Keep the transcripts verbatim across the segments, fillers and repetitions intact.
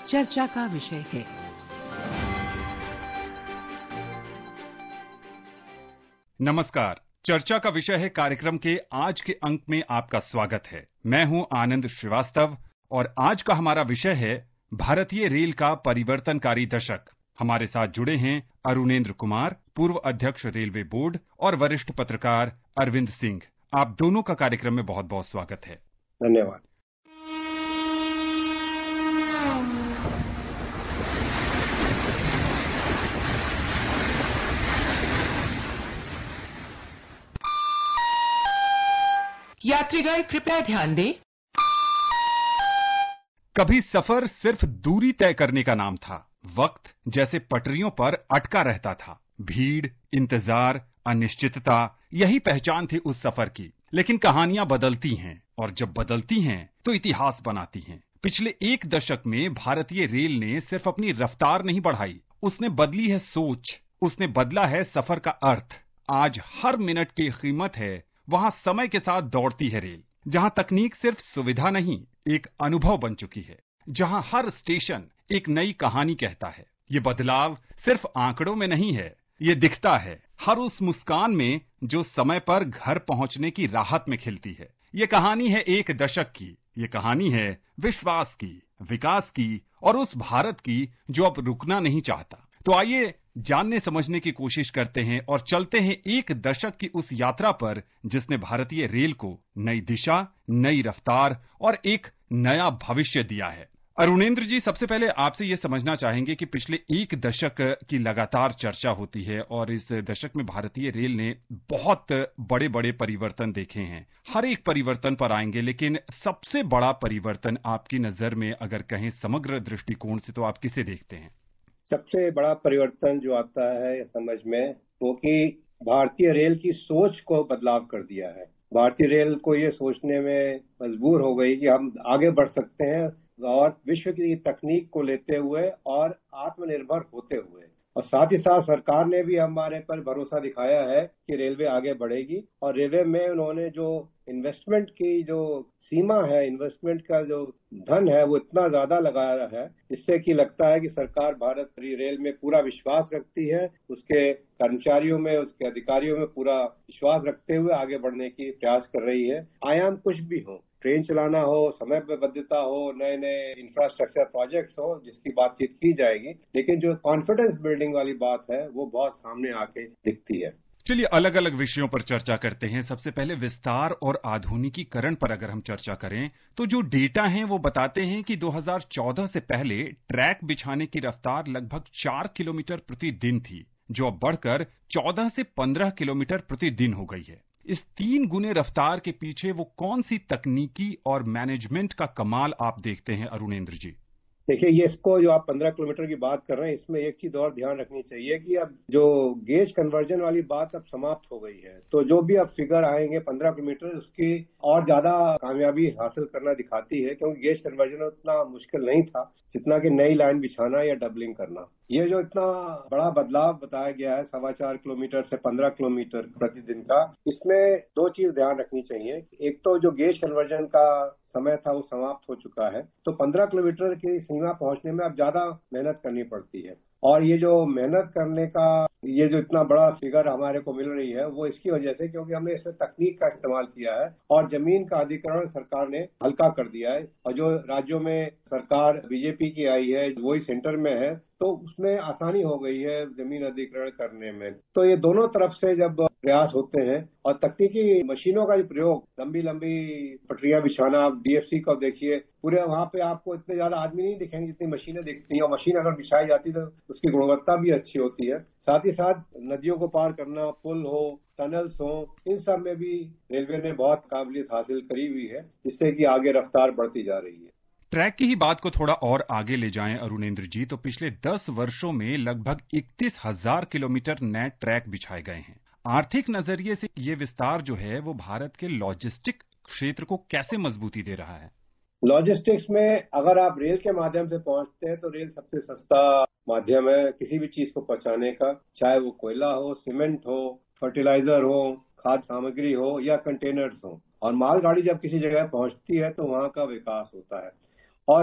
चर्चा का विषय है। नमस्कार, चर्चा का विषय है कार्यक्रम के आज के अंक में आपका स्वागत है। मैं हूं आनंद श्रीवास्तव और आज का हमारा विषय है भारतीय रेल का परिवर्तनकारी दशक। हमारे साथ जुड़े हैं अरुणेंद्र कुमार, पूर्व अध्यक्ष रेलवे बोर्ड, और वरिष्ठ पत्रकार अरविंद सिंह। आप दोनों का कार्यक्रम में बहुत बहुत स्वागत है। धन्यवाद। यात्रीगण कृपया ध्यान दें। कभी सफर सिर्फ दूरी तय करने का नाम था। वक्त जैसे पटरियों पर अटका रहता था। भीड़, इंतजार, अनिश्चितता, यही पहचान थी उस सफर की। लेकिन कहानियां बदलती हैं और जब बदलती हैं तो इतिहास बनाती हैं। पिछले एक दशक में भारतीय रेल ने सिर्फ अपनी रफ्तार नहीं बढ़ाई, उसने बदली है सोच, उसने बदला है सफर का अर्थ। आज हर मिनट की कीमत है, वहां समय के साथ दौड़ती है रेल। जहां तकनीक सिर्फ सुविधा नहीं, एक अनुभव बन चुकी है। जहां हर स्टेशन एक नई कहानी कहता है। ये बदलाव सिर्फ आंकड़ों में नहीं है, ये दिखता है हर उस मुस्कान में जो समय पर घर पहुंचने की राहत में खिलती है। ये कहानी है एक दशक की। ये कहानी है विश्वास की, विकास की और उस भारत की जो अब रुकना नहीं चाहता। तो आइए जानने समझने की कोशिश करते हैं और चलते हैं एक दशक की उस यात्रा पर जिसने भारतीय रेल को नई दिशा, नई रफ्तार और एक नया भविष्य दिया है। अरुणेंद्र जी, सबसे पहले आपसे ये समझना चाहेंगे कि पिछले एक दशक की लगातार चर्चा होती है और इस दशक में भारतीय रेल ने बहुत बड़े बड़े परिवर्तन देखे हैं। हर एक परिवर्तन पर आएंगे, लेकिन सबसे बड़ा परिवर्तन आपकी नजर में अगर कहें समग्र दृष्टिकोण से, तो आप किसे देखते हैं? सबसे बड़ा परिवर्तन जो आता है समझ में, वो कि भारतीय रेल की सोच को बदलाव कर दिया है। भारतीय रेल को ये सोचने में मजबूर हो गई कि हम आगे बढ़ सकते हैं और विश्व की तकनीक को लेते हुए और आत्मनिर्भर होते हुए। और साथ ही साथ सरकार ने भी हमारे पर भरोसा दिखाया है कि रेलवे आगे बढ़ेगी। और रेलवे में उन्होंने जो इन्वेस्टमेंट की जो सीमा है, इन्वेस्टमेंट का जो धन है, वो इतना ज्यादा लगाया है, जिससे कि लगता है कि सरकार भारत रेल में पूरा विश्वास रखती है। उसके कर्मचारियों में, उसके अधिकारियों में पूरा विश्वास रखते हुए आगे बढ़ने की प्रयास कर रही है। आयाम कुछ भी हो, ट्रेन चलाना हो, समय बद्धता हो, नए नए इंफ्रास्ट्रक्चर प्रोजेक्ट्स हो, जिसकी बातचीत की जाएगी, लेकिन जो कॉन्फिडेंस बिल्डिंग वाली बात है वो बहुत सामने आके दिखती है। चलिए अलग अलग विषयों पर चर्चा करते हैं। सबसे पहले विस्तार और आधुनिकीकरण पर अगर हम चर्चा करें तो जो डेटा हैं वो बताते हैं कि दो हज़ार चौदह से पहले ट्रैक बिछाने की रफ्तार लगभग चार किलोमीटर प्रति दिन थी, जो अब बढ़कर चौदह से पंद्रह किलोमीटर प्रति दिन हो गई है। इस तीन गुने रफ्तार के पीछे वो कौन सी तकनीकी और मैनेजमेंट का कमाल आप देखते हैं अरुणेंद्र जी? देखिए, ये इसको जो आप पंद्रह किलोमीटर की बात कर रहे हैं, इसमें एक चीज और ध्यान रखनी चाहिए कि अब जो गेज कन्वर्जन वाली बात अब समाप्त हो गई है। तो जो भी अब फिगर आएंगे पंद्रह किलोमीटर, उसकी और ज्यादा कामयाबी हासिल करना दिखाती है, क्योंकि गेज कन्वर्जन उतना मुश्किल नहीं था जितना कि नई लाइन बिछाना या डबलिंग करना। ये जो इतना बड़ा बदलाव बताया गया है, सवा चार किलोमीटर से पंद्रह किलोमीटर प्रतिदिन का, इसमें दो चीज ध्यान रखनी चाहिए। एक तो जो गेज कन्वर्जन का समय था वो समाप्त हो चुका है, तो पंद्रह किलोमीटर की सीमा पहुंचने में अब ज्यादा मेहनत करनी पड़ती है। और ये जो मेहनत करने का ये जो इतना बड़ा फिगर हमारे को मिल रही है, वो इसकी वजह से क्योंकि हमने इसमें तकनीक का इस्तेमाल किया है और जमीन का अधिग्रहण सरकार ने हल्का कर दिया है। और जो राज्यों में सरकार बीजेपी की आई है, वही सेंटर में है, तो उसमें आसानी हो गई है जमीन अधिग्रहण करने में। तो ये दोनों तरफ से जब प्रयास होते हैं और तकनीकी मशीनों का भी प्रयोग, लंबी लंबी पटरियां बिछाना, आप डीएफसी को देखिए, पूरे वहां पे आपको इतने ज्यादा आदमी नहीं दिखेंगे जितनी मशीनें दिखती हैं। और मशीन अगर बिछाई जाती तो उसकी गुणवत्ता भी अच्छी होती है। साथ ही साथ नदियों को पार करना, पुल हो, टनल्स हो, इन सब में भी रेलवे ने बहुत काबिलियत हासिल करी हुई है, जिससे कि आगे रफ्तार बढ़ती जा रही है। ट्रैक की ही बात को थोड़ा और आगे ले जाएं अरुणेंद्र जी, तो पिछले दस वर्षों में लगभग इकतीस हजार किलोमीटर नए ट्रैक बिछाए गए हैं। आर्थिक नजरिए से ये विस्तार जो है वो भारत के लॉजिस्टिक क्षेत्र को कैसे मजबूती दे रहा है? लॉजिस्टिक्स में अगर आप रेल के माध्यम से पहुंचते हैं तो रेल सबसे सस्ता माध्यम है किसी भी चीज को पहुंचाने का, चाहे वो कोयला हो, सीमेंट हो, फर्टिलाइजर हो, खाद्य सामग्री हो या कंटेनर्स हो। और मालगाड़ी जब किसी जगह पहुंचती है तो वहां का विकास होता है। और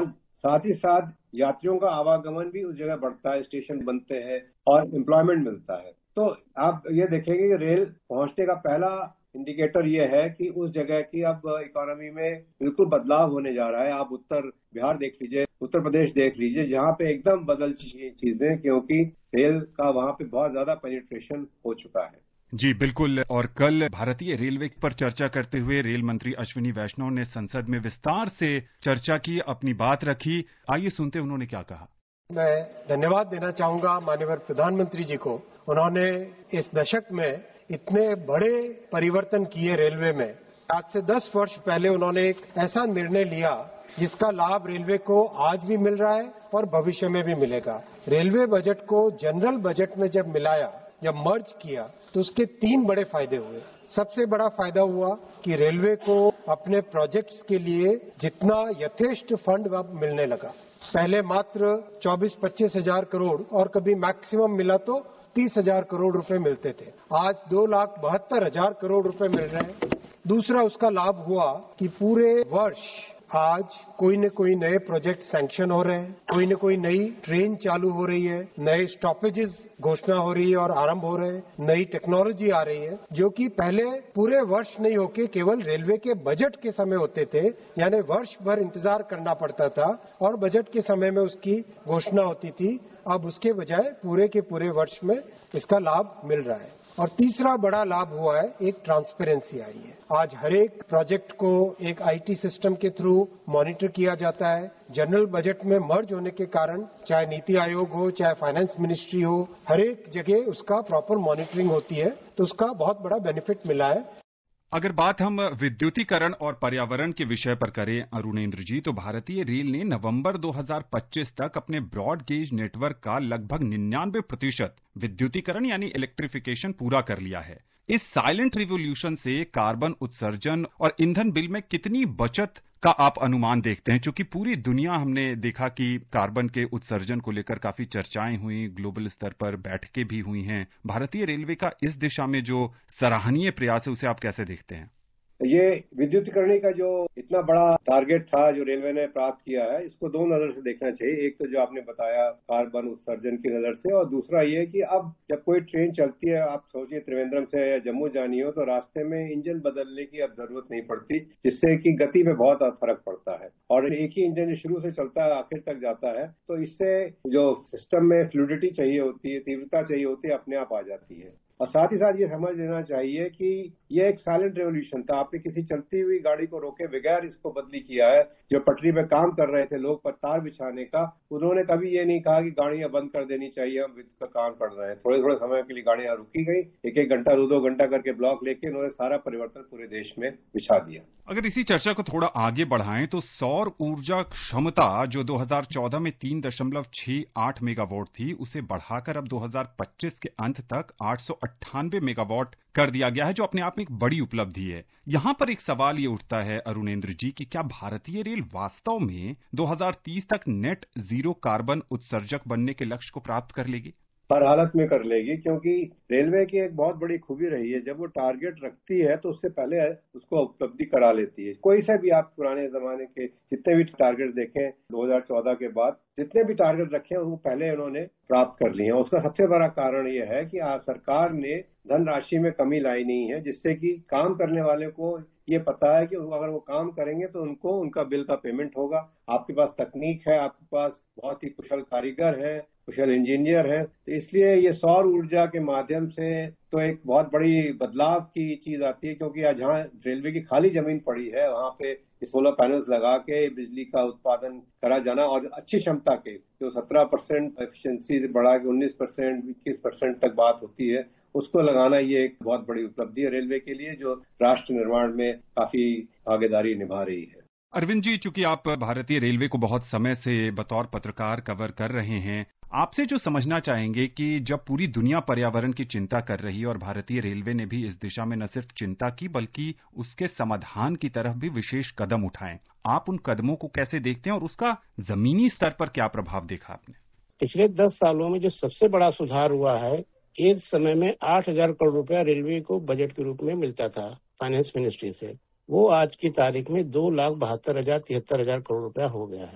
साथ ही साथ यात्रियों का आवागमन भी उस जगह बढ़ता है, स्टेशन बनते हैं और एम्प्लॉयमेंट मिलता है। तो आप ये देखेंगे कि रेल पहुंचने का पहला इंडिकेटर ये है कि उस जगह की अब इकोनॉमी में बिल्कुल बदलाव होने जा रहा है। आप उत्तर बिहार देख लीजिए, उत्तर प्रदेश देख लीजिए, जहां पे एकदम बदल चुकी चीजें, क्योंकि रेल का वहां पे बहुत ज्यादा पेनिट्रेशन हो चुका है। जी बिल्कुल। और कल भारतीय रेलवे पर चर्चा करते हुए रेल मंत्री अश्विनी वैष्णव ने संसद में विस्तार से चर्चा की, अपनी बात रखी। आइए सुनते उन्होंने क्या कहा। मैं धन्यवाद देना चाहूंगा माननीय प्रधानमंत्री जी को। उन्होंने इस दशक में इतने बड़े परिवर्तन किए रेलवे में। आज से दस वर्ष पहले उन्होंने एक ऐसा निर्णय लिया जिसका लाभ रेलवे को आज भी मिल रहा है और भविष्य में भी मिलेगा। रेलवे बजट को जनरल बजट में जब मिलाया, जब मर्ज किया, तो उसके तीन बड़े फायदे हुए। सबसे बड़ा फायदा हुआ कि रेलवे को अपने प्रोजेक्ट्स के लिए जितना यथेष्ट फंड अब मिलने लगा। पहले मात्र चौबीस पच्चीस हजार करोड़ और कभी मैक्सिमम मिला तो तीस हजार करोड़ रुपए मिलते थे। आज दो लाख बहत्तर हजार करोड़ रुपए मिल रहे हैं। दूसरा उसका लाभ हुआ कि पूरे वर्ष आज कोई न कोई नए प्रोजेक्ट सैंक्शन हो रहे हैं, कोई न कोई नई ट्रेन चालू हो रही है, नए स्टॉपेजेस घोषणा हो रही है और आरंभ हो रहे हैं, नई टेक्नोलॉजी आ रही है, जो कि पहले पूरे वर्ष नहीं होके केवल रेलवे के बजट के समय होते थे। यानी वर्ष भर इंतजार करना पड़ता था और बजट के समय में उसकी घोषणा होती थी। अब उसके बजाय पूरे के पूरे वर्ष में इसका लाभ मिल रहा है। और तीसरा बड़ा लाभ हुआ है, एक ट्रांसपेरेंसी आई है। आज हर एक प्रोजेक्ट को एक आईटी सिस्टम के थ्रू मॉनिटर किया जाता है। जनरल बजट में मर्ज होने के कारण चाहे नीति आयोग हो, चाहे फाइनेंस मिनिस्ट्री हो, हर एक जगह उसका प्रॉपर मॉनिटरिंग होती है, तो उसका बहुत बड़ा बेनिफिट मिला है। अगर बात हम विद्युतीकरण और पर्यावरण के विषय पर करें अरुणेंद्र जी, तो भारतीय रेल ने नवंबर दो हज़ार पच्चीस तक अपने ब्रॉड गेज नेटवर्क का लगभग निन्यानवे प्रतिशत विद्युतीकरण यानी इलेक्ट्रिफिकेशन पूरा कर लिया है। इस साइलेंट रिवॉल्यूशन से कार्बन उत्सर्जन और ईंधन बिल में कितनी बचत का आप अनुमान देखते हैं? क्योंकि पूरी दुनिया हमने देखा कि कार्बन के उत्सर्जन को लेकर काफी चर्चाएं हुई, ग्लोबल स्तर पर बैठकें भी हुई हैं। भारतीय रेलवे का इस दिशा में जो सराहनीय प्रयास है उसे आप कैसे देखते हैं? ये विद्युतीकरण का जो इतना बड़ा टारगेट था जो रेलवे ने प्राप्त किया है, इसको दो नजर से देखना चाहिए। एक तो जो आपने बताया कार्बन उत्सर्जन की नजर से, और दूसरा ये कि अब जब कोई ट्रेन चलती है, आप सोचिए त्रिवेंद्रम से या जम्मू जानी हो, तो रास्ते में इंजन बदलने की अब जरूरत नहीं पड़ती, जिससे कि गति में बहुत फर्क पड़ता है। और एक ही इंजन जो शुरू से चलता है आखिर तक जाता है, तो इससे जो सिस्टम में फ्लूइडिटी चाहिए होती है, तीव्रता चाहिए होती है, अपने आप आ जाती है। और साथ ही साथ ये समझ लेना चाहिए कि ये एक साइलेंट रेवोल्यूशन था। आपने किसी चलती हुई गाड़ी को रोके बगैर इसको बदली किया है। जो पटरी पे काम कर रहे थे लोग पर तार बिछाने का, उन्होंने कभी ये नहीं कहा कि गाड़ियां बंद कर देनी चाहिए, हम विद्युत का काम कर रहे हैं। थोड़े थोड़े समय के लिए गाड़ियां रुकी गई, एक एक घंटा दो दो घंटा करके ब्लॉक लेके उन्होंने सारा परिवर्तन पूरे देश में बिछा दिया। अगर इसी चर्चा को थोड़ा आगे बढ़ाएं तो सौर ऊर्जा क्षमता जो दो हज़ार चौदह में तीन दशमलव छह आठ मेगावाट थी, उसे बढ़ाकर अब दो हज़ार पच्चीस के अंत तक आठ सौ अट्ठानवे मेगावाट कर दिया गया है, जो अपने आप में एक बड़ी उपलब्धि है। यहां पर एक सवाल ये उठता है अरुणेंद्र जी कि क्या भारतीय रेल वास्तव में दो हज़ार तीस तक नेट जीरो कार्बन उत्सर्जक बनने के लक्ष्य को प्राप्त कर लेगी? हर हालत में कर लेगी, क्योंकि रेलवे की एक बहुत बड़ी खूबी रही है, जब वो टारगेट रखती है तो उससे पहले उसको उपलब्धि करा लेती है। कोई से भी आप पुराने जमाने के जितने भी टारगेट देखें दो हज़ार चौदह के बाद, जितने भी टारगेट रखे हैं वो पहले उन्होंने प्राप्त कर लिए हैं। उसका सबसे बड़ा कारण ये है कि आज सरकार ने धनराशि में कमी लाई नहीं है, जिससे कि काम करने वाले को ये पता है कि अगर वो काम करेंगे तो उनको उनका बिल का पेमेंट होगा। आपके पास तकनीक है, आपके पास बहुत ही कुशल कारीगर है, कुशल इंजीनियर है, तो इसलिए ये सौर ऊर्जा के माध्यम से तो एक बहुत बड़ी बदलाव की चीज आती है। क्योंकि आज जहाँ रेलवे की खाली जमीन पड़ी है वहां पे सोलर पैनल्स लगा के बिजली का उत्पादन करा जाना, और अच्छी क्षमता के जो सत्रह परसेंट एफिशिएंसी से बढ़ा के उन्नीस परसेंट इक्कीस परसेंट तक बात होती है, उसको लगाना ये एक बहुत बड़ी उपलब्धि है रेलवे के लिए, जो राष्ट्र निर्माण में काफी भागीदारी निभा रही है। अरविंद जी, चूंकि आप भारतीय रेलवे को बहुत समय से बतौर पत्रकार कवर कर रहे हैं, आपसे जो समझना चाहेंगे कि जब पूरी दुनिया पर्यावरण की चिंता कर रही है और भारतीय रेलवे ने भी इस दिशा में न सिर्फ चिंता की बल्कि उसके समाधान की तरफ भी विशेष कदम उठाए, आप उन कदमों को कैसे देखते हैं और उसका जमीनी स्तर पर क्या प्रभाव देखा आपने? पिछले दस सालों में जो सबसे बड़ा सुधार हुआ है, एक समय में आठ हजार करोड़ रुपया रेलवे को बजट के रूप में मिलता था फाइनेंस मिनिस्ट्री से, वो आज की तारीख में दो लाख बहत्तर हजार तिहत्तर हजार करोड़ रुपया हो गया है। तो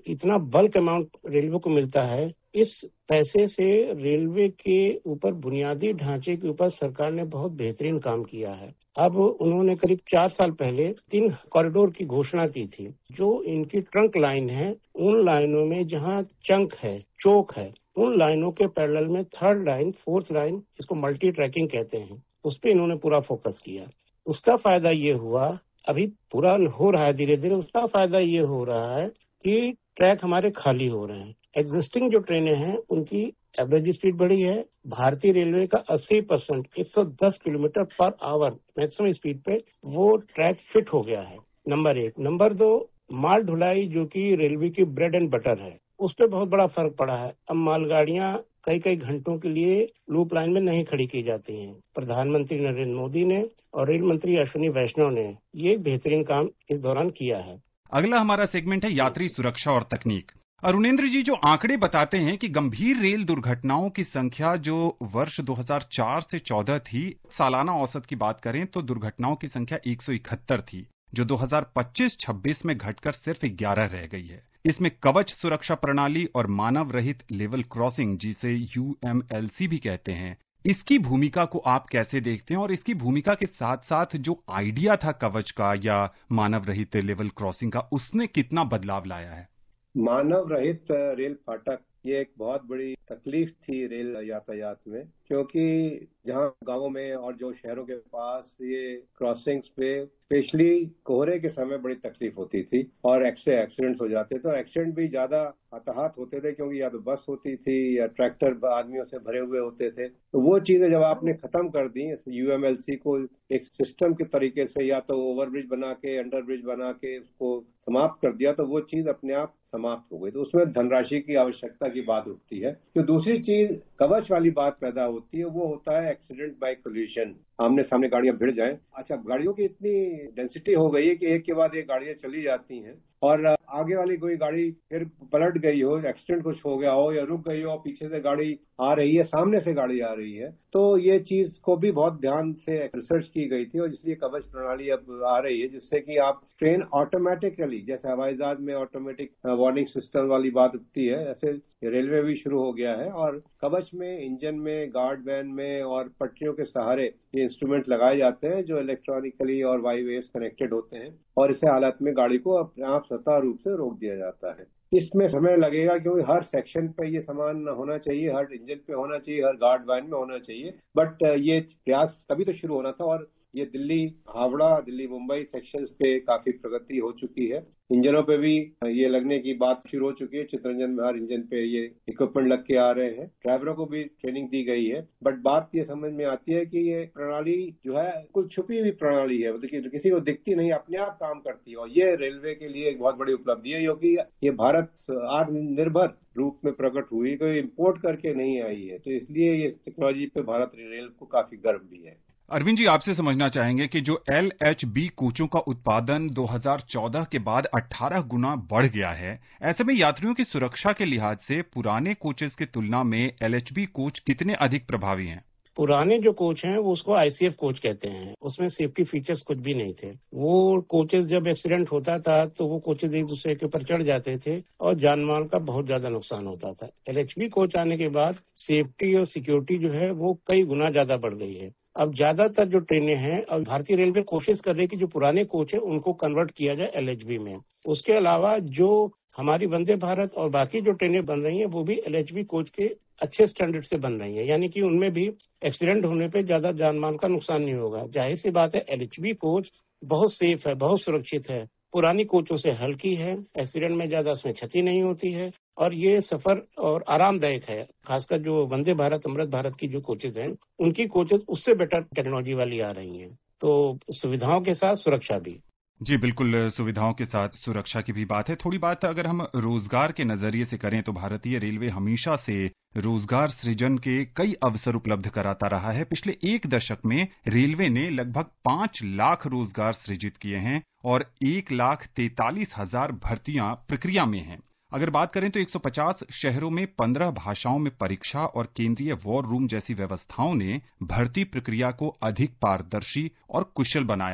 इतना बल्क अमाउंट रेलवे को मिलता है, इस पैसे से रेलवे के ऊपर बुनियादी ढांचे के ऊपर सरकार ने बहुत बेहतरीन काम किया है। अब उन्होंने करीब चार साल पहले तीन कॉरिडोर की घोषणा की थी। जो इनकी ट्रंक लाइन है, उन लाइनों में जहां चंक है, चोक है, उन लाइनों के पैरेलल में थर्ड लाइन, फोर्थ लाइन, इसको मल्टी ट्रैकिंग कहते हैं, उस पर इन्होंने पूरा फोकस किया। उसका फायदा ये हुआ, अभी पूरा हो रहा है धीरे धीरे, उसका फायदा ये हो रहा है कि ट्रैक हमारे खाली हो रहे हैं। एग्जिस्टिंग जो ट्रेनें हैं उनकी एवरेज स्पीड बढ़ी है। भारतीय रेलवे का अस्सी परसेंट एक सौ दस kilometre per hour maximum speed पे वो ट्रैक फिट हो गया है, नंबर एक। नंबर दो, माल ढुलाई जो कि रेलवे की ब्रेड एंड बटर है, उस पर बहुत बड़ा फर्क पड़ा है। अब मालगाड़ियां कई कई घंटों के लिए लूप लाइन में नहीं खड़ी की जाती हैं। प्रधानमंत्री नरेंद्र मोदी ने और रेल मंत्री अश्विनी वैष्णव ने ये बेहतरीन काम इस दौरान किया है। अगला हमारा सेगमेंट है यात्री सुरक्षा और तकनीक। अरुणेंद्र जी, जो आंकड़े बताते हैं कि गंभीर रेल दुर्घटनाओं की संख्या जो वर्ष दो हज़ार चार से चौदह थी, सालाना औसत की बात करें तो दुर्घटनाओं की संख्या एक सौ इकहत्तर थी, जो दो हज़ार पच्चीस छब्बीस में घटकर सिर्फ ग्यारह रह गई है। इसमें कवच सुरक्षा प्रणाली और मानव रहित लेवल क्रॉसिंग, जिसे यू एम एल सी भी कहते हैं, इसकी भूमिका को आप कैसे देखते हैं? और इसकी भूमिका के साथ साथ जो आइडिया था कवच का या मानव रहित लेवल क्रॉसिंग का, उसने कितना बदलाव लाया है? मानव रहित रेल फाटक ये एक बहुत बड़ी तकलीफ थी रेल यातायात में, क्योंकि जहां गांवों में और जो शहरों के पास ये क्रॉसिंग्स पे स्पेशली कोहरे के समय बड़ी तकलीफ होती थी और ऐसे एक्सीडेंट्स हो जाते। तो एक्सीडेंट भी ज्यादा हताहत होते थे, क्योंकि या तो बस होती थी या ट्रैक्टर आदमियों से भरे हुए होते थे। तो वो चीजें जब आपने खत्म कर दी, यू एम एल सी को एक सिस्टम के तरीके से या तो ओवरब्रिज बना के, अंडर ब्रिज बना के उसको समाप्त कर दिया, तो वो चीज अपने आप समाप्त हो गई। तो उसमें धनराशि की आवश्यकता की बात उठती है। जो दूसरी चीज कवच वाली बात पैदा होती है, वो होता है एक्सीडेंट बाय कोलिजन। आमने सामने गाड़ियां भिड़ जाएं। अच्छा, गाड़ियों की इतनी डेंसिटी हो गई है कि एक के बाद एक गाड़ियां चली जाती हैं और आगे वाली कोई गाड़ी फिर पलट गई हो, एक्सीडेंट कुछ हो गया हो या रुक गई हो, पीछे से गाड़ी आ रही है, सामने से गाड़ी आ रही है, तो ये चीज को भी बहुत ध्यान से रिसर्च की गई थी और इसलिए कवच प्रणाली अब आ रही है, जिससे कि आप ट्रेन ऑटोमेटिकली, जैसे हवाई जहाज में ऑटोमेटिक वार्निंग सिस्टम वाली बात होती है, ऐसे रेलवे भी शुरू हो गया है। और कवच में इंजन में, गार्ड वैन में और पटरियों के सहारे ये इंस्ट्रूमेंट लगाए जाते हैं जो इलेक्ट्रॉनिकली और वायु वेव्स कनेक्टेड होते हैं और इस हालत में गाड़ी को अपने आप सतह रूप से रोक दिया जाता है। इसमें समय लगेगा, क्योंकि हर सेक्शन पे ये सामान होना चाहिए, हर इंजन पे होना चाहिए, हर गार्ड वैन में होना चाहिए। बट ये प्रयास तभी तो शुरू होना था और ये दिल्ली हावड़ा, दिल्ली मुंबई सेक्शंस पे काफी प्रगति हो चुकी है। इंजनों पे भी ये लगने की बात शुरू हो चुकी है। चित्रंजन में हर इंजन पे ये इक्विपमेंट लग के आ रहे हैं। ड्राइवरों को भी ट्रेनिंग दी गई है। बट बात ये समझ में आती है कि ये प्रणाली जो है कुछ छुपी हुई प्रणाली है, मतलब कि किसी को दिखती नहीं, अपने आप काम करती है। और ये रेलवे के लिए एक बहुत बड़ी उपलब्धि है, क्योंकि ये भारत आत्मनिर्भर रूप में प्रकट हुई, कोई इम्पोर्ट करके नहीं आई है। तो इसलिए ये टेक्नोलॉजी पे भारत रेल को काफी गर्व भी है। अरविंद जी, आपसे समझना चाहेंगे कि जो एल एच बी कोचों का उत्पादन दो हज़ार चौदह के बाद अठारह गुना बढ़ गया है, ऐसे में यात्रियों की सुरक्षा के लिहाज से पुराने कोचेस की तुलना में एल एच बी कोच कितने अधिक प्रभावी हैं? पुराने जो कोच हैं वो उसको आई सी एफ कोच कहते हैं, उसमें सेफ्टी फीचर्स कुछ भी नहीं थे। वो कोचेस जब एक्सीडेंट होता था तो वो कोचेस एक दूसरे के ऊपर चढ़ जाते थे और जान माल का बहुत ज्यादा नुकसान होता था। एल एच बी कोच आने के बाद सेफ्टी और सिक्योरिटी जो है वो कई गुना ज्यादा बढ़ गई है। अब ज्यादातर जो ट्रेनें हैं, और भारतीय रेलवे कोशिश कर रही है कि जो पुराने कोच है उनको कन्वर्ट किया जाए एल एच बी में। उसके अलावा जो हमारी वंदे भारत और बाकी जो ट्रेनें बन रही हैं वो भी एल एच बी कोच के अच्छे स्टैंडर्ड से बन रही हैं, यानी कि उनमें भी एक्सीडेंट होने पे ज्यादा जान माल का नुकसान नहीं होगा। जाहिर सी बात है, एल एच बी कोच बहुत सेफ है, बहुत सुरक्षित है, पुरानी कोचों से हल्की है, एक्सीडेंट में ज्यादा इसमें क्षति नहीं होती है और ये सफर और आरामदायक है। खासकर जो वंदे भारत, अमृत भारत की जो कोचेज हैं, उनकी कोचेज उससे बेटर टेक्नोलॉजी वाली आ रही हैं। तो सुविधाओं के साथ सुरक्षा भी। जी बिल्कुल, सुविधाओं के साथ सुरक्षा की भी बात है। थोड़ी बात अगर हम रोजगार के नजरिए से करें तो भारतीय रेलवे हमेशा से रोजगार सृजन के कई अवसर उपलब्ध कराता रहा है। पिछले एक दशक में रेलवे ने लगभग पांच लाख रोजगार सृजित किए हैं और एक लाख तैंतालीस हजार भर्तियां प्रक्रिया में हैं। अगर बात करें तो एक सौ पचास शहरों में पंद्रह भाषाओं में परीक्षा और केंद्रीय वॉर रूम जैसी व्यवस्थाओं ने भर्ती प्रक्रिया को अधिक पारदर्शी और कुशल बनाया है।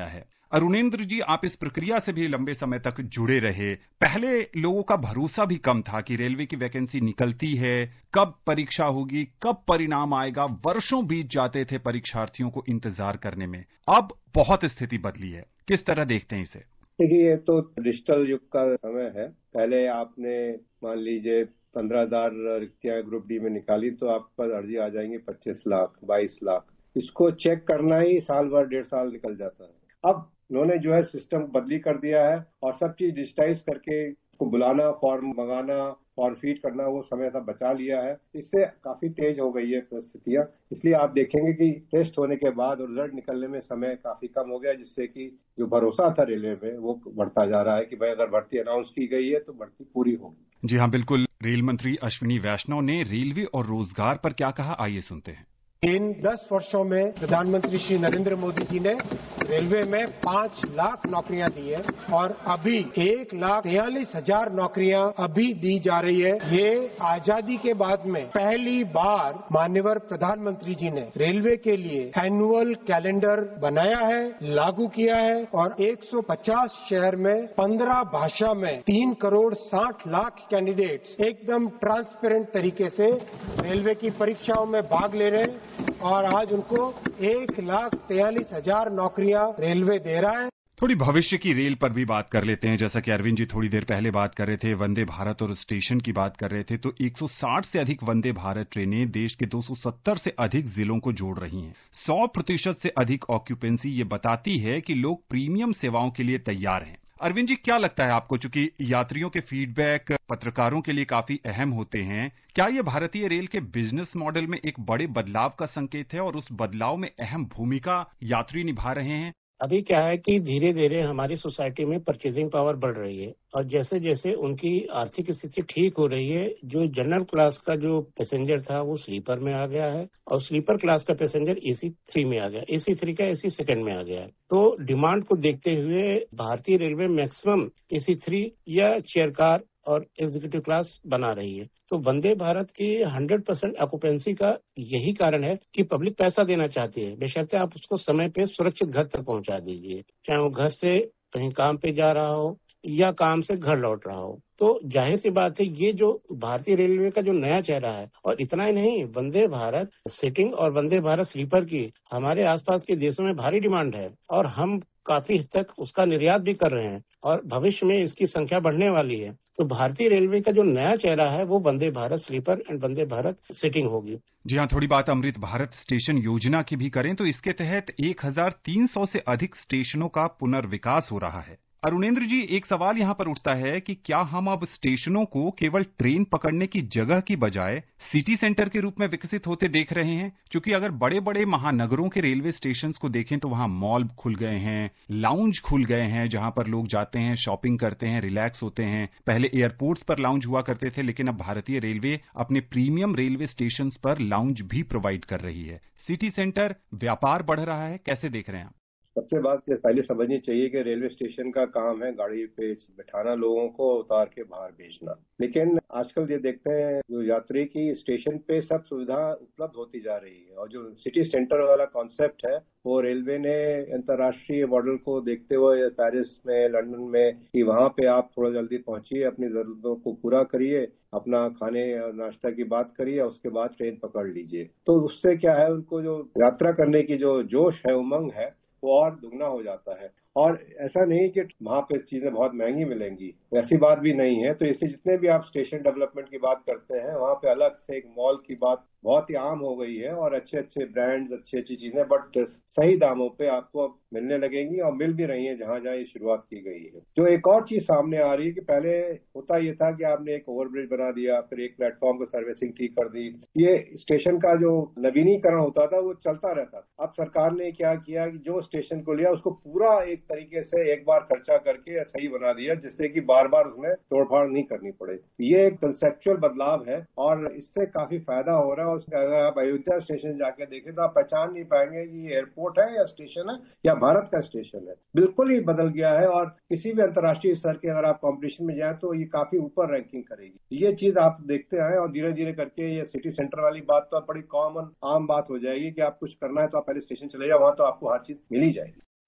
अरुणेंद्र जी, आप इस प्रक्रिया से भी लंबे समय तक जुड़े रहे। पहले लोगों का भरोसा भी कम था कि रेलवे की वैकेंसी निकलती है, कब परीक्षा होगी, कब परिणाम आएगा। वर्षों बीत जाते थे परीक्षार्थियों को इंतजार करने में। अब बहुत स्थिति बदली है। किस तरह देखते हैं इसे? देखिए, ये तो डिजिटल युग का समय है। पहले आपने मान लीजिए पंद्रह हजार रिक्तियां ग्रुप डी में निकाली तो आपके पास अर्जी आ जाएंगी पच्चीस लाख, बाईस लाख। इसको चेक करना ही साल भर, डेढ़ साल निकल जाता है। अब उन्होंने जो है सिस्टम बदली कर दिया है और सब चीज डिजिटाइज करके को बुलाना, फॉर्म मंगाना, फॉर्म फीड करना, वो समय सब बचा लिया है। इससे काफी तेज हो गई है परिस्थितियां। इसलिए आप देखेंगे कि टेस्ट होने के बाद और रिजल्ट निकलने में समय काफी कम हो गया, जिससे कि जो भरोसा था रेलवे में वो बढ़ता जा रहा है कि भाई अगर भर्ती अनाउंस की गई है तो भर्ती पूरी होगी। जी हाँ, बिल्कुल। रेल मंत्री अश्विनी वैष्णव ने रेलवे और रोजगार पर क्या कहा, आइए सुनते हैं। इन दस वर्षों में प्रधानमंत्री श्री नरेंद्र मोदी जी ने रेलवे में पांच लाख नौकरियां दी है और अभी एक लाख तैंतालीस हजार नौकरियां अभी दी जा रही है। ये आजादी के बाद में पहली बार माननीय प्रधानमंत्री जी ने रेलवे के लिए एनुअल कैलेंडर बनाया है, लागू किया है और एक सौ पचास शहर में पंद्रह भाषा में तीन करोड़ साठ लाख कैंडिडेट्स एकदम ट्रांसपेरेंट तरीके से रेलवे की परीक्षाओं में भाग ले रहे हैं और आज उनको एक लाख तैंतालीस हजार नौकरियां रेलवे दे रहा है। थोड़ी भविष्य की रेल पर भी बात कर लेते हैं। जैसा कि अरविंद जी थोड़ी देर पहले बात कर रहे थे, वंदे भारत और स्टेशन की बात कर रहे थे, तो एक सौ साठ से अधिक वंदे भारत ट्रेनें देश के दो सौ सत्तर से अधिक जिलों को जोड़ रही हैं। सौ प्रतिशत से अधिक ऑक्यूपेंसी ये बताती है कि लोग प्रीमियम सेवाओं के लिए तैयार हैं। अरविंद जी, क्या लगता है आपको, चूंकि यात्रियों के फीडबैक पत्रकारों के लिए काफी अहम होते हैं, क्या ये भारतीय रेल के बिजनेस मॉडल में एक बड़े बदलाव का संकेत है और उस बदलाव में अहम भूमिका यात्री निभा रहे हैं? अभी क्या है कि धीरे धीरे हमारी सोसाइटी में परचेजिंग पावर बढ़ रही है और जैसे जैसे उनकी आर्थिक स्थिति ठीक हो रही है, जो जनरल क्लास का जो पैसेंजर था वो स्लीपर में आ गया है और स्लीपर क्लास का पैसेंजर एसी थ्री में आ गया, एसी थ्री का एसी सेकंड में आ गया है। तो डिमांड को देखते हुए भारतीय रेलवे मैक्सिमम एसी थ्री या चेयर कार और एग्जीक्यूटिव क्लास बना रही है। तो वंदे भारत की हंड्रेड परसेंट ऑक्यूपेंसी का यही कारण है कि पब्लिक पैसा देना चाहती है, बशर्ते आप उसको समय पे सुरक्षित घर तक पहुंचा दीजिए, चाहे वो घर से कहीं काम पे जा रहा हो या काम से घर लौट रहा हो। तो जाहिर सी बात है, ये जो भारतीय रेलवे का जो नया चेहरा है, और इतना ही नहीं, वंदे भारत सिटिंग और वंदे भारत स्लीपर की हमारे आसपास के देशों में भारी डिमांड है और हम काफी हद तक उसका निर्यात भी कर रहे हैं और भविष्य में इसकी संख्या बढ़ने वाली है। तो भारतीय रेलवे का जो नया चेहरा है वो Vande Bharat sleeper and Vande Bharat sitting होगी। जी हाँ, थोड़ी बात अमृत भारत स्टेशन योजना की भी करें तो इसके तहत एक हज़ार तीन सौ से अधिक स्टेशनों का पुनर्विकास हो रहा है। अरुणेंद्र जी, एक सवाल यहां पर उठता है कि क्या हम अब स्टेशनों को केवल ट्रेन पकड़ने की जगह की बजाय सिटी सेंटर के रूप में विकसित होते देख रहे हैं? क्योंकि अगर बड़े बड़े महानगरों के रेलवे स्टेशन को देखें तो वहां मॉल खुल गए हैं, लाउंज खुल गए हैं, जहां पर लोग जाते हैं, शॉपिंग करते हैं, रिलैक्स होते हैं। पहले एयरपोर्ट्स पर लाउंज हुआ करते थे, लेकिन अब भारतीय रेलवे अपने प्रीमियम रेलवे स्टेशन पर लाउंज भी प्रोवाइड कर रही है। सिटी सेंटर व्यापार बढ़ रहा है, कैसे देख रहे हैं आप? सबसे बात पहले समझनी चाहिए कि रेलवे स्टेशन का काम है गाड़ी पे बैठाना, लोगों को उतार के बाहर भेजना। लेकिन आजकल ये देखते हैं जो यात्री की स्टेशन पे सब सुविधा उपलब्ध होती जा रही है और जो सिटी सेंटर वाला कॉन्सेप्ट है वो रेलवे ने अंतर्राष्ट्रीय मॉडल को देखते हुए पेरिस में, लंदन में, कि वहां पे आप थोड़ा जल्दी पहुंचिए, अपनी जरूरतों को पूरा करिए, अपना खाने और नाश्ता की बात करिए, उसके बाद ट्रेन पकड़ लीजिए। तो उससे क्या है, उनको जो यात्रा करने की जो जोश है, उमंग है, वो और दुगना हो जाता है। और ऐसा नहीं कि वहां पे चीजें बहुत महंगी मिलेंगी, ऐसी बात भी नहीं है। तो इसलिए जितने भी आप स्टेशन डेवलपमेंट की बात करते हैं, वहां पे अलग से एक मॉल की बात बहुत ही आम हो गई है और अच्छे अच्छे ब्रांड्स, अच्छी अच्छी चीजें बट सही दामों पे आपको अब मिलने लगेंगी और मिल भी रही है जहां जहां ये शुरुआत की गई है। जो एक और चीज सामने आ रही है कि पहले होता ये था कि आपने एक ओवरब्रिज बना दिया, फिर एक प्लेटफॉर्म को सर्विसिंग ठीक कर दी, ये स्टेशन का जो नवीनीकरण होता था वो चलता रहता था। अब सरकार ने क्या किया कि जो स्टेशन को लिया उसको पूरा एक तरीके से एक बार खर्चा करके सही बना दिया, जिससे कि बार बार उसमें तोड़फाड़ नहीं करनी पड़े। ये एक कंसेप्चुअल बदलाव है और इससे काफी फायदा हो रहा है। अगर आप अयोध्या स्टेशन जाके देखें तो आप पहचान नहीं पाएंगे कि ये एयरपोर्ट है या स्टेशन है या भारत का स्टेशन है। बिल्कुल ही बदल गया है और किसी भी अंतर्राष्ट्रीय स्तर के अगर आप कॉम्पिटिशन में जाए तो ये काफी ऊपर रैंकिंग करेगी। ये चीज आप देखते आए और धीरे धीरे करके ये सिटी सेंटर वाली बात तो बड़ी कॉमन आम बात हो जाएगी कि आप कुछ करना है तो आप पहले स्टेशन चले जाओ, वहां तो आपको हर चीज मिल ही जाएगी।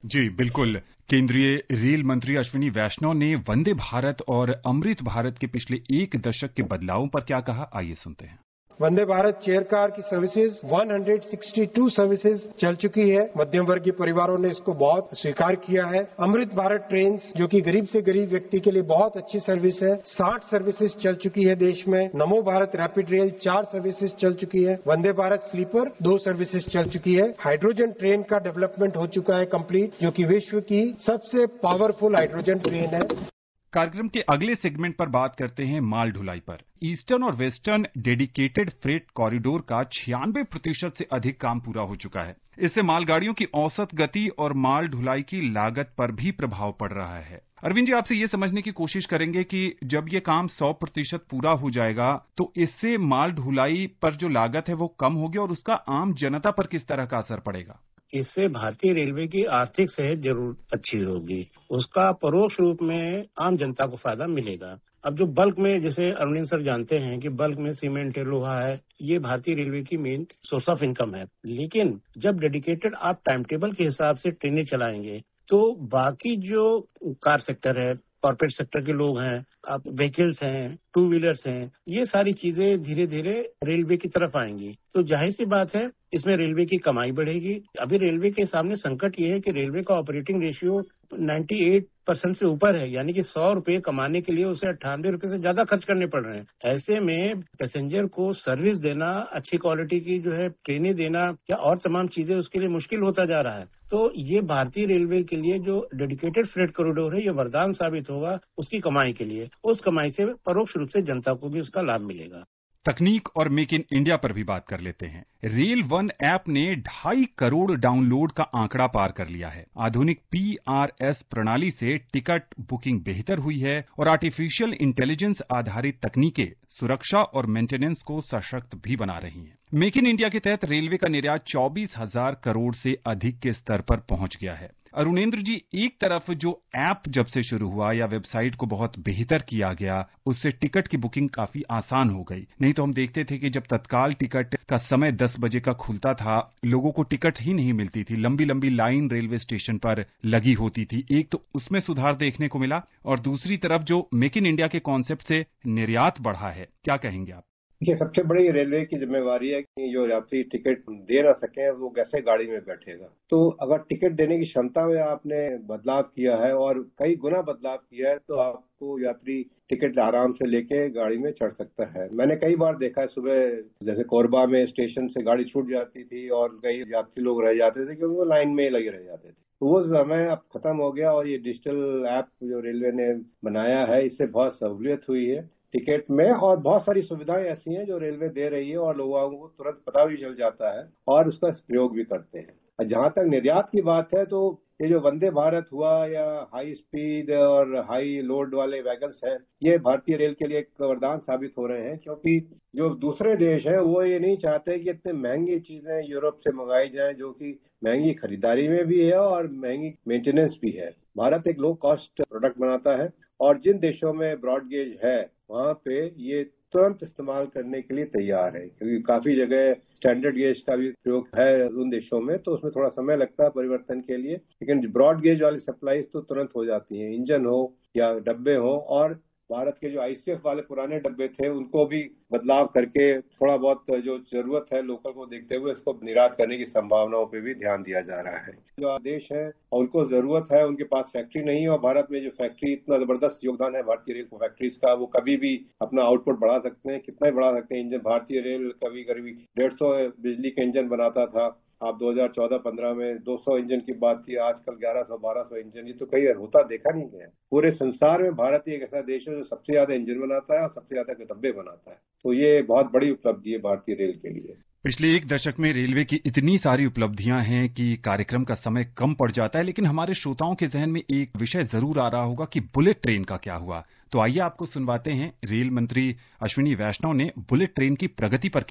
जी बिल्कुल। केंद्रीय रेल मंत्री अश्विनी वैष्णव ने वंदे भारत और अमृत भारत के पिछले एक दशक के बदलावों पर क्या कहा, आइए सुनते हैं। वंदे भारत चेयर कार की सर्विसेज एक सौ बासठ सर्विसेज चल चुकी है। मध्यम वर्गीय परिवारों ने इसको बहुत स्वीकार किया है। अमृत भारत ट्रेन जो कि गरीब से गरीब व्यक्ति के लिए बहुत अच्छी सर्विस है, साठ सर्विसेज चल चुकी है देश में। नमो भारत रैपिड रेल चार सर्विसेज चल चुकी है। वंदे भारत स्लीपर दो सर्विसेज चल चुकी है। हाइड्रोजन ट्रेन का डेवलपमेंट हो चुका है कंप्लीट, जो कि विश्व की सबसे पावरफुल हाइड्रोजन ट्रेन है। कार्यक्रम के अगले सेगमेंट पर बात करते हैं माल ढुलाई पर। ईस्टर्न और वेस्टर्न डेडिकेटेड फ्रेट कॉरिडोर का छियानवे प्रतिशत से अधिक काम पूरा हो चुका है। इससे मालगाड़ियों की औसत गति और माल ढुलाई की लागत पर भी प्रभाव पड़ रहा है। अरविंद जी, आपसे ये समझने की कोशिश करेंगे कि जब ये काम सौ प्रतिशत पूरा हो जाएगा तो इससे माल ढुलाई पर जो लागत है वो कम होगी और उसका आम जनता पर किस तरह का असर पड़ेगा? इससे भारतीय रेलवे की आर्थिक सेहत जरूर अच्छी होगी, उसका परोक्ष रूप में आम जनता को फायदा मिलेगा। अब जो बल्क में, जैसे अरविंद सर जानते हैं कि बल्क में सीमेंट है, लोहा है, ये भारतीय रेलवे की मेन सोर्स ऑफ इनकम है। लेकिन जब डेडिकेटेड आप टाइम टेबल के हिसाब से ट्रेनें चलाएंगे तो बाकी जो कार सेक्टर है, कॉर्पोरेट सेक्टर के लोग हैं, आप व्हीकल्स हैं, टू व्हीलर्स हैं, ये सारी चीजें धीरे धीरे रेलवे की तरफ आएंगी। तो जाहिर सी बात है इसमें रेलवे की कमाई बढ़ेगी। अभी रेलवे के सामने संकट ये है कि रेलवे का ऑपरेटिंग रेशियो अट्ठानवे परसेंट से ऊपर है, यानी कि सौ रुपए कमाने के लिए उसे अट्ठानवे रुपए से ज्यादा खर्च करने पड़ रहे हैं। ऐसे में पैसेंजर को सर्विस देना, अच्छी क्वालिटी की जो है ट्रेनें देना या और तमाम चीजें उसके लिए मुश्किल होता जा रहा है। तो ये भारतीय रेलवे के लिए जो डेडिकेटेड फ्रेट कॉरिडोर है, ये वरदान साबित होगा उसकी कमाई के लिए। उस कमाई से परोक्ष रूप से जनता को भी उसका लाभ मिलेगा। तकनीक और मेक इन इंडिया पर भी बात कर लेते हैं। रेल वन ऐप ने ढाई करोड़ डाउनलोड का आंकड़ा पार कर लिया है। आधुनिक पी आर एस प्रणाली से टिकट बुकिंग बेहतर हुई है और आर्टिफिशियल इंटेलिजेंस आधारित तकनीकें सुरक्षा और मेंटेनेंस को सशक्त भी बना रही हैं। मेक इन इंडिया के तहत रेलवे का निर्यात चौबीस हजार करोड़ से अधिक के स्तर पर पहुंच गया है। अरुणेंद्र जी, एक तरफ जो ऐप जब से शुरू हुआ या वेबसाइट को बहुत बेहतर किया गया, उससे टिकट की बुकिंग काफी आसान हो गई। नहीं तो हम देखते थे कि जब तत्काल टिकट का समय दस बजे का खुलता था, लोगों को टिकट ही नहीं मिलती थी, लंबी लंबी लाइन रेलवे स्टेशन पर लगी होती थी। एक तो उसमें सुधार देखने को मिला और दूसरी तरफ जो मेक इन इंडिया के कॉन्सेप्ट से निर्यात बढ़ा है, क्या कहेंगे आप? देखिए, सबसे बड़ी रेलवे की जिम्मेवारी है कि जो यात्री टिकट दे ना सके वो कैसे गाड़ी में बैठेगा। तो अगर टिकट देने की क्षमता में आपने बदलाव किया है और कई गुना बदलाव किया है तो आपको यात्री टिकट आराम से लेके गाड़ी में चढ़ सकता है। मैंने कई बार देखा है, सुबह जैसे कोरबा में स्टेशन से गाड़ी छूट जाती थी और कई यात्री लोग रह जाते थे क्योंकि वो लाइन में लगे रह जाते थे। तो वो समय अब खत्म हो गया और ये डिजिटल ऐप जो रेलवे ने बनाया है, इससे बहुत सहूलियत हुई है टिकट में और बहुत सारी सुविधाएं ऐसी हैं जो रेलवे दे रही है और लोगों को तुरंत पता भी चल जाता है और उसका प्रयोग भी करते हैं। जहां तक निर्यात की बात है तो ये जो वंदे भारत हुआ या हाई स्पीड और हाई लोड वाले वैगन्स हैं, ये भारतीय रेल के लिए एक वरदान साबित हो रहे हैं, क्योंकि जो दूसरे देश हैं वो ये नहीं चाहते कि इतने महंगी चीजें यूरोप से मंगाई जाएं, जो कि महंगी खरीदारी में भी है और महंगी मेंटेनेंस भी है। भारत एक लो कॉस्ट प्रोडक्ट बनाता है और जिन देशों में ब्रॉड गेज है वहां पे ये तुरंत इस्तेमाल करने के लिए तैयार है, क्योंकि काफी जगह स्टैंडर्ड गेज का भी प्रयोग है उन देशों में, तो उसमें थोड़ा समय लगता है परिवर्तन के लिए। लेकिन ब्रॉड गेज वाली सप्लाईज तो तुरंत हो जाती हैं, इंजन हो या डब्बे हो। और भारत के जो आईसीएफ वाले पुराने डब्बे थे उनको भी बदलाव करके थोड़ा बहुत जो जरूरत है लोकल को देखते हुए इसको निर्यात करने की संभावनाओं पे भी ध्यान दिया जा रहा है। जो देश है और उनको जरूरत है, उनके पास फैक्ट्री नहीं है और भारत में जो फैक्ट्री, इतना जबरदस्त योगदान है भारतीय रेल फैक्ट्रीज का, वो कभी भी अपना आउटपुट बढ़ा सकते हैं, कितना ही बढ़ा सकते हैं। इंजन भारतीय रेल कभी कभी डेढ़ सौ बिजली के इंजन बनाता था, आप दो हज़ार चौदह पंद्रह में दो सौ इंजन की बात थी, आजकल ग्यारह सौ बारह सौ इंजन, ये तो कहीं होता देखा नहीं गया। पूरे संसार में भारत एक ऐसा देश है जो सबसे ज्यादा इंजन बनाता है और सबसे ज्यादा डब्बे बनाता है, तो ये बहुत बड़ी उपलब्धि है भारतीय रेल के लिए। पिछले एक दशक में रेलवे की इतनी सारी उपलब्धियां हैं कि कार्यक्रम का समय कम पड़ जाता है, लेकिन हमारे श्रोताओं के जहन में एक विषय जरूर आ रहा होगा कि बुलेट ट्रेन का क्या हुआ। तो आइए आपको सुनवाते हैं रेल मंत्री अश्विनी वैष्णव ने बुलेट ट्रेन की प्रगति पर क्या कहा।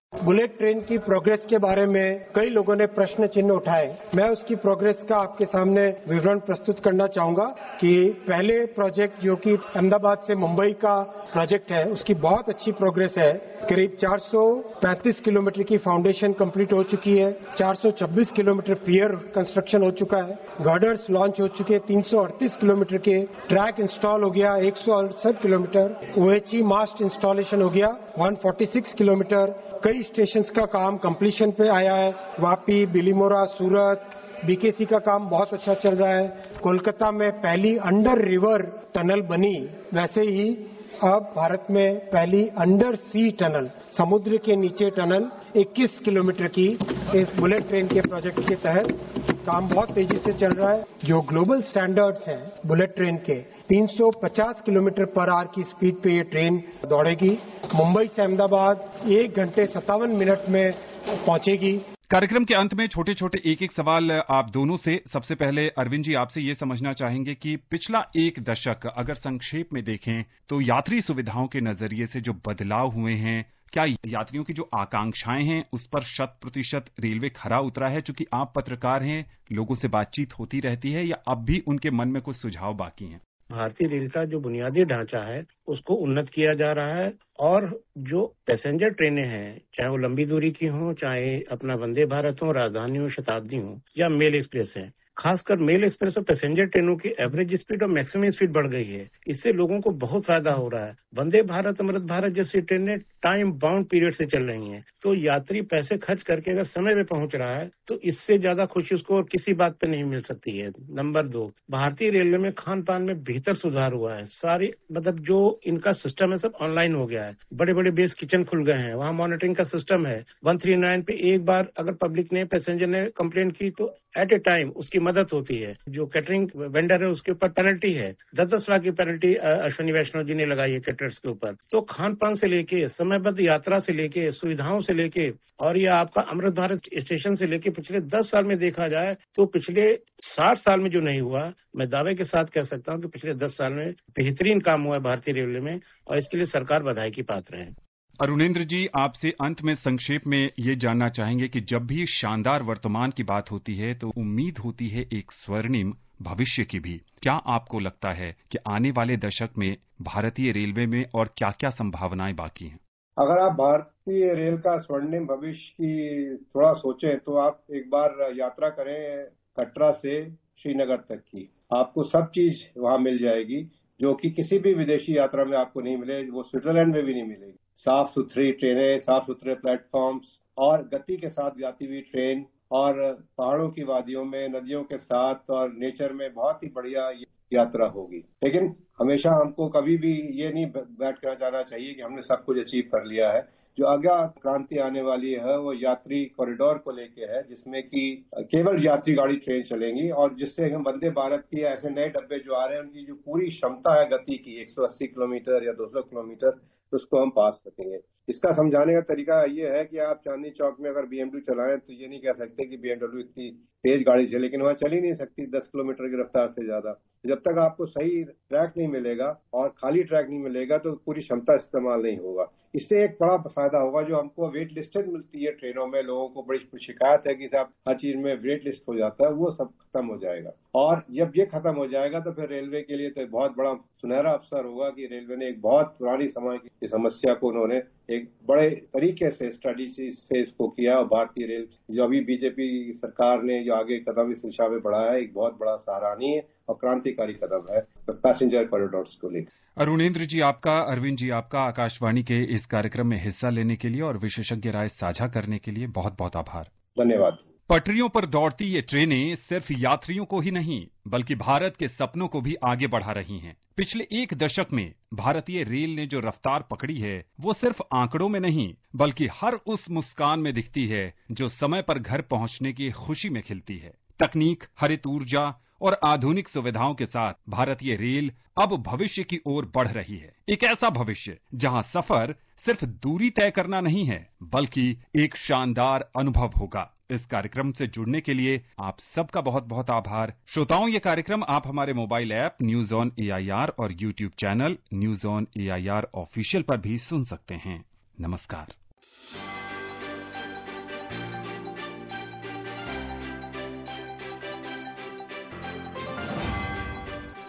बुलेट ट्रेन की प्रोग्रेस के बारे में कई लोगों ने प्रश्न चिन्ह उठाए। मैं उसकी प्रोग्रेस का आपके सामने विवरण प्रस्तुत करना चाहूंगा कि पहले प्रोजेक्ट जो कि अहमदाबाद से मुंबई का प्रोजेक्ट है, उसकी बहुत अच्छी प्रोग्रेस है। करीब चार सौ पैंतीस किलोमीटर की फाउंडेशन कंप्लीट हो चुकी है, चार सौ छब्बीस किलोमीटर पियर कंस्ट्रक्शन हो चुका है, गर्डर्स लॉन्च हो चुके हैं, तीन सौ अड़तीस किलोमीटर के ट्रैक इंस्टॉल हो गया, एक सौ अड़सठ किलोमीटर ओएचई मास्ट इंस्टॉलेशन हो गया, एक सौ छियालीस किलोमीटर कई स्टेशन का काम कंप्लीशन पे आया है। वापी, बिलीमोरा, सूरत, बीकेसी का काम बहुत अच्छा चल रहा है। कोलकाता में पहली अंडर रिवर टनल बनी, वैसे ही अब भारत में पहली अंडर सी टनल, समुद्र के नीचे टनल इक्कीस किलोमीटर की इस बुलेट ट्रेन के प्रोजेक्ट के तहत काम बहुत तेजी से चल रहा है। जो ग्लोबल स्टैंडर्ड्स हैं बुलेट ट्रेन के, तीन सौ पचास किलोमीटर पर आवर की स्पीड पे ये ट्रेन दौड़ेगी। मुंबई से अहमदाबाद एक घंटे सत्तावन मिनट में पहुंचेगी। कार्यक्रम के अंत में छोटे छोटे एक एक सवाल आप दोनों से। सबसे पहले अरविंद जी, आपसे ये समझना चाहेंगे कि पिछला एक दशक अगर संक्षेप में देखें तो यात्री सुविधाओं के नजरिए से जो बदलाव हुए हैं, क्या यात्रियों की जो आकांक्षाएं हैं उस पर शत प्रतिशत रेलवे खरा उतरा है? चूंकि आप पत्रकार हैं, लोगों से बातचीत होती रहती है, या अब भी उनके मन में कुछ सुझाव बाकी हैं? भारतीय रेल का जो बुनियादी ढांचा है उसको उन्नत किया जा रहा है, और जो पैसेंजर ट्रेनें हैं, चाहे वो लंबी दूरी की हों, चाहे अपना वंदे भारत हो, राजधानी हो, शताब्दी हो, या मेल एक्सप्रेस है, खासकर मेल एक्सप्रेस और पैसेंजर ट्रेनों की एवरेज स्पीड और मैक्सिमम स्पीड बढ़ गई है। इससे लोगों को बहुत फायदा हो रहा है। वंदे भारत, अमृत भारत जैसी ट्रेनें टाइम बाउंड पीरियड से चल रही हैं, तो यात्री पैसे खर्च करके अगर समय पे पहुंच रहा है तो इससे ज्यादा खुशी उसको और किसी बात पे नहीं मिल सकती है। नंबर दो, भारतीय रेलवे में खान पान में बेहतर सुधार हुआ है। सारी मतलब जो इनका सिस्टम है सब ऑनलाइन हो गया है। बड़े बड़े बेस किचन खुल गए हैं, वहां मॉनिटरिंग का सिस्टम है। वन थ्री नाइन पे एक बार अगर पब्लिक ने, पैसेंजर ने कंप्लेंट की तो एट ए टाइम उसकी मदद होती है। जो कैटरिंग वेंडर है उसके ऊपर पेनल्टी है, दस दस लाख की पेनल्टी अश्विनी वैष्णव जी ने लगाई है कैटरर्स के ऊपर। तो खान पान से लेके, समयबद्ध यात्रा से लेके, सुविधाओं से लेके, और ये आपका अमृत भारत स्टेशन से लेके पिछले दस साल में देखा जाए तो पिछले साठ साल में जो नहीं हुआ, मैं दावे के साथ कह सकता हूं कि पिछले दस साल में बेहतरीन काम हुआ है भारतीय रेलवे में, और इसके लिए सरकार बधाई की पात्र है। अरुणेंद्र जी, आपसे अंत में संक्षेप में ये जानना चाहेंगे कि जब भी शानदार वर्तमान की बात होती है तो उम्मीद होती है एक स्वर्णिम भविष्य की भी। क्या आपको लगता है कि आने वाले दशक में भारतीय रेलवे में और क्या क्या संभावनाएं बाकी हैं? अगर आप भारतीय रेल का स्वर्णिम भविष्य की थोड़ा सोचें तो आप एक बार यात्रा करें कटरा से श्रीनगर तक की, आपको सब चीज वहां मिल जाएगी जो कि किसी भी विदेशी यात्रा में आपको नहीं मिले, वो स्विट्जरलैंड में भी नहीं मिलेगी। साफ सुथरी ट्रेनें, साफ सुथरे प्लेटफॉर्म्स और गति के साथ जाती हुई ट्रेन, और पहाड़ों की वादियों में, नदियों के साथ और नेचर में बहुत ही बढ़िया यात्रा होगी। लेकिन हमेशा हमको कभी भी ये नहीं बैठ कर जाना चाहिए कि हमने सब कुछ अचीव कर लिया है। जो आगे क्रांति आने वाली है वो यात्री कॉरिडोर को लेके है, जिसमें कि केवल यात्री गाड़ी ट्रेन चलेंगी, और जिससे हम वंदे भारत की ऐसे नए डब्बे जो आ रहे हैं उनकी जो पूरी क्षमता है गति की एक सौ अस्सी किलोमीटर या दो सौ किलोमीटर, उसको हम पास सकेंगे। इसका समझाने का तरीका ये है कि आप चांदनी चौक में अगर बीएमडब्ल्यू चलाएं तो ये नहीं कह सकते कि बीएमडब्ल्यू इतनी तेज गाड़ी है, लेकिन वह चल ही नहीं सकती दस किलोमीटर की रफ्तार से ज्यादा। जब तक आपको सही ट्रैक नहीं मिलेगा और खाली ट्रैक नहीं मिलेगा तो पूरी क्षमता इस्तेमाल नहीं होगा। इससे एक बड़ा फायदा होगा, जो हमको वेट लिस्टेज मिलती है ट्रेनों में, लोगों को बड़ी शिकायत है कि साहब हर चीज में वेट लिस्ट हो जाता है, वो सब खत्म हो जाएगा। और जब ये खत्म हो जाएगा तो फिर रेलवे के लिए तो बहुत बड़ा सुनहरा अवसर होगा कि रेलवे ने एक बहुत पुरानी समय की समस्या को उन्होंने एक बड़े तरीके से स्ट्रेटेजी से इसको किया, और भारतीय रेल जो अभी बीजेपी सरकार ने जो आगे कदम इस दिशा में बढ़ाया है, एक बहुत बड़ा सराहनीय और क्रांतिकारी कदम है पैसेंजर कॉरिडोर्स को लेकर। अरुणेंद्र जी आपका, अरविंद जी आपका आकाशवाणी के इस कार्यक्रम में हिस्सा लेने के लिए और विशेषज्ञ राय साझा करने के लिए बहुत बहुत आभार। धन्यवाद। पटरियों पर दौड़ती ये ट्रेनें सिर्फ यात्रियों को ही नहीं बल्कि भारत के सपनों को भी आगे बढ़ा रही हैं। पिछले एक दशक में भारतीय रेल ने जो रफ्तार पकड़ी है वो सिर्फ आंकड़ों में नहीं बल्कि हर उस मुस्कान में दिखती है जो समय पर घर पहुंचने की खुशी में खिलती है। तकनीक, हरित ऊर्जा और आधुनिक सुविधाओं के साथ भारतीय रेल अब भविष्य की ओर बढ़ रही है। एक ऐसा भविष्य जहां सफर सिर्फ दूरी तय करना नहीं है बल्कि एक शानदार अनुभव होगा। इस कार्यक्रम से जुड़ने के लिए आप सबका बहुत बहुत आभार। श्रोताओं, ये कार्यक्रम आप हमारे mobile app news on AIR और YouTube channel news on AIR official पर भी सुन सकते हैं। नमस्कार।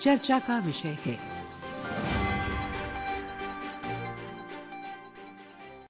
चर्चा का विषय है।